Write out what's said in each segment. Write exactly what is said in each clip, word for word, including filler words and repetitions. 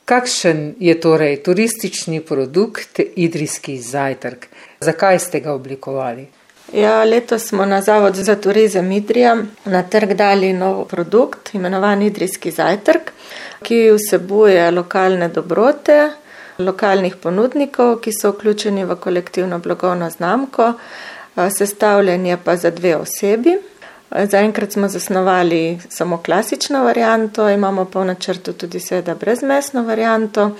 Kakšen je torej turistični produkt idrijski zajtrk? Zakaj ste ga oblikovali? Ja, letos smo na Zavod za turizem Idrija na trg dali nov produkt, imenovan idrijski zajtrk, ki vsebuje lokalne dobrote, lokalnih ponudnikov, ki so vključeni v kolektivno blagovno znamko, sestavljen je pa za dve osebi. Zaenkrat smo zasnovali samo klasično varianto, imamo pa v načrtu tudi seveda brezmesno varianto.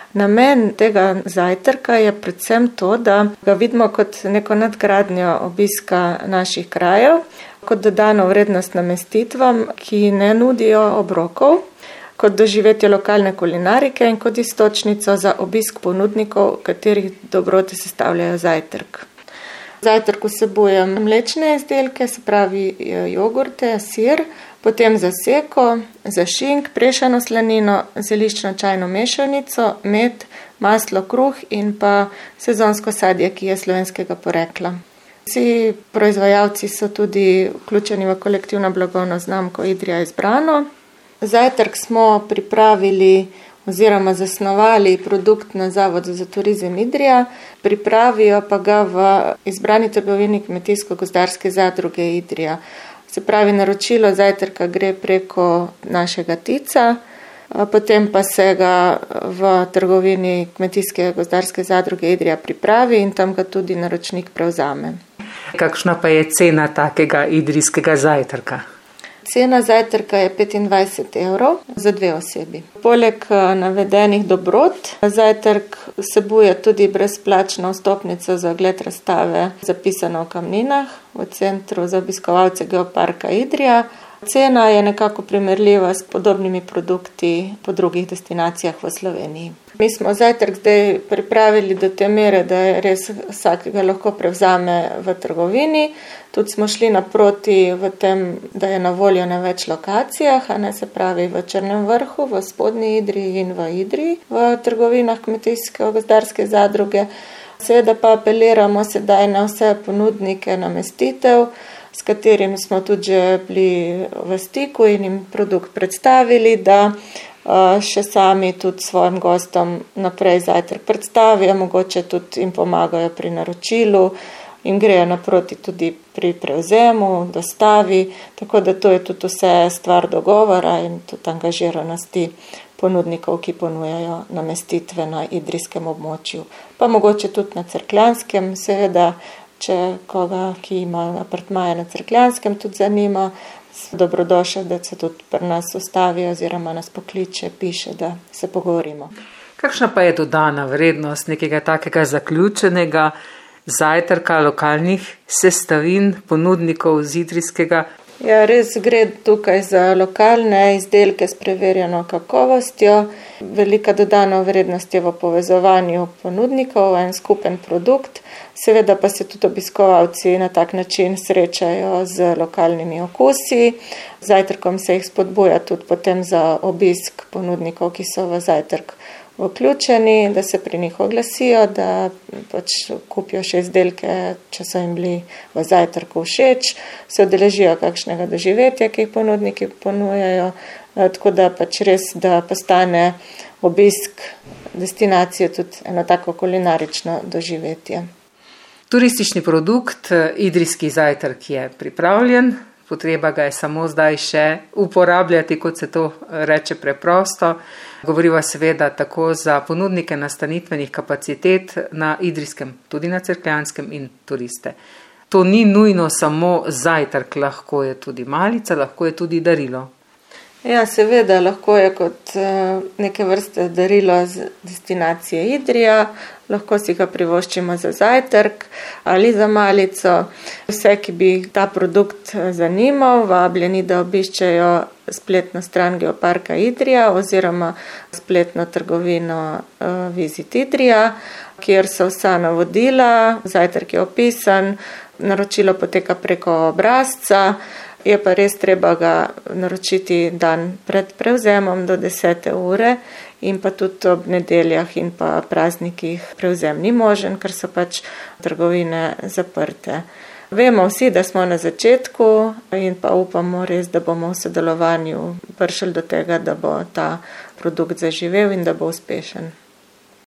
Namen tega zajtrka je predvsem to, da ga vidimo kot neko nadgradnjo obiska naših krajev, kot dodano vrednost namestitvam, ki ne nudijo obrokov, kot doživetje lokalne kulinarike in kot istočnico za obisk ponudnikov, katerih dobrote sestavljajo zajtrk. Zajtrk vsebuje mlečne izdelke, se pravi jogurte, sir, potem zaseko, zašink, prešano slanino, zeliščno čajno mešanico, med, maslo, kruh in pa sezonsko sadje, ki je slovenskega porekla. Vsi proizvajalci so tudi vključeni v kolektivno blagovno znamko Idrija Izbrano. Zajtrk smo pripravili oziroma zasnovali produkt na Zavodu za turizem Idrija, pripravijo pa ga v izbrani trgovini Kmetijsko-gozdarske zadruge Idrija. Se pravi, naročilo zajtrka gre preko našega tica, potem pa se ga v trgovini Kmetijske-gozdarske zadruge Idrija pripravi in tam ga tudi naročnik prevzame. Kakšna pa je cena takega idrijskega zajtrka? Cena zajtrka je petindvajset evrov za dve osebi. Poleg navedenih dobrot, zajtrk vsebuje tudi brezplačno vstopnico za ogled razstave Zapisano v kamninah v centru za obiskovalce Geoparka Idrija. Cena je nekako primerljiva s podobnimi produkti po drugih destinacijah v Sloveniji. Mi smo zajtrk zdaj pripravili do te mere, da je res vsakega lahko prevzame v trgovini. Tudi smo šli naproti v tem, da je na voljo na več lokacijah, a ne se pravi v Črnem vrhu, v Spodnji Idriji in v Idriji, v trgovinah Kmetijsko-gozdarske zadruge. Seveda pa apeliramo sedaj na vse ponudnike namestitev, s katerimi smo tudi že bili v stiku in jim produkt predstavili, da še sami tudi svojim gostom naprej zajtrk predstavijo, mogoče tudi jim pomagajo pri naročilu, jim grejo naproti tudi pri prevzemu, dostavi, tako da to je tudi vse stvar dogovora in tudi angažiranosti ponudnikov, ki ponujajo namestitve na idrijskem območju. Pa mogoče tudi na Cerkljanskem, seveda, če koga, ki ima apartmaje na Cerkljanskem, tudi zanima, dobrodošel, da se tudi pri nas ustavijo oziroma nas pokliče, piše, da se pogovorimo. Kakšna pa je dodana vrednost nekega takega zaključenega zajtrka lokalnih sestavin ponudnikov z idrijskega? Ja, res gre tukaj za lokalne izdelke s preverjeno kakovostjo. Velika dodana vrednost je v povezovanju ponudnikov, en skupen produkt. Seveda pa se tudi obiskovalci na tak način srečajo z lokalnimi okusi. Zajtrkom se jih spodbuja tudi potem za obisk ponudnikov, ki so v zajtrk vključeni, da se pri njih oglasijo, da pač kupijo še izdelke, če so jim bili v zajtrku všeč, se udeležijo kakšnega doživetja, ki jih ponudniki ponujajo, tako da pač res, da postane obisk destinacije tudi eno tako kulinarično doživetje. Turistični produkt, idrijski zajtrk je pripravljen, potreba ga je samo zdaj še uporabljati, kot se to reče preprosto. Govoriva seveda tako za ponudnike nastanitvenih kapacitet na idrijskem, tudi na Cerkljanskem in turiste. To ni nujno samo zajtrk, lahko je tudi malica, lahko je tudi darilo. Ja, seveda, lahko je kot neke vrste darilo z destinacije Idrija, lahko si ga privoščimo za zajtrk ali za malico. Vse, ki bi ta produkt zanimal, vabljeni, da obiščejo spletno stran Geoparka Idrija oziroma spletno trgovino Visit Idrija, kjer so vsa navodila, zajtrk je opisan, naročilo poteka preko obrazca. Je pa res treba ga naročiti dan pred prevzemom do desete ure in pa tudi ob nedeljah in pa praznikih prevzem ni možen, ker so pač trgovine zaprte. Vemo vsi, da smo na začetku in pa upamo res, da bomo v sodelovanju prišli do tega, da bo ta produkt zaživel in da bo uspešen.